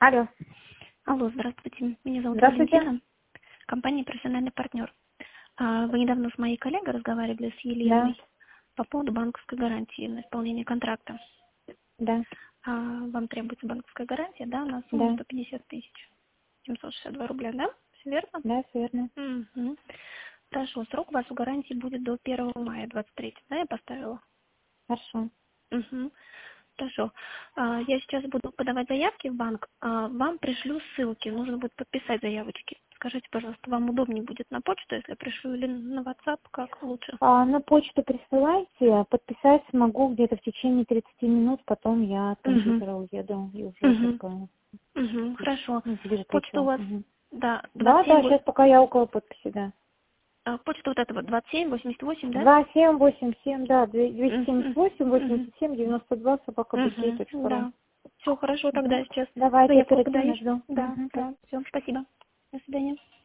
Алло. Алло, здравствуйте. Меня зовут Здравствуйте. Валентина, компания «Профессиональный партнер». Вы недавно с моей коллегой разговаривали, с Да, Еленой, по поводу банковской гарантии на исполнение контракта. да, Вам требуется банковская гарантия, да, на сумму да, 150 тысяч 762 рубля, да? Все верно? да, всё верно. Мгм. Хорошо, срок у вас у гарантии будет до 1 мая 23, да, я поставила? Хорошо. Мгм. Хорошо. Я сейчас буду подавать заявки в банк. Вам пришлю ссылки. Нужно будет подписать заявочки. Скажите, пожалуйста, вам удобнее будет на почту, если я пришлю, или на WhatsApp, как лучше? На почту присылайте, подписать смогу где-то в течение 30 минут, потом я от Угу. компьютера уеду и уже Угу. только Хорошо. заберу Почта у письмо. вас, Мгм. да, Да, 27, да, сейчас пока я около подписи, да. почта вот эта вот 2788, да? 2787, да, 278 Угу. 87 92 собакабытей.ру. Да. Все хорошо, тогда Угу. я сейчас Давайте заявку оперативно подаю. жду. Да, Угу. да, все, спасибо. До свидания.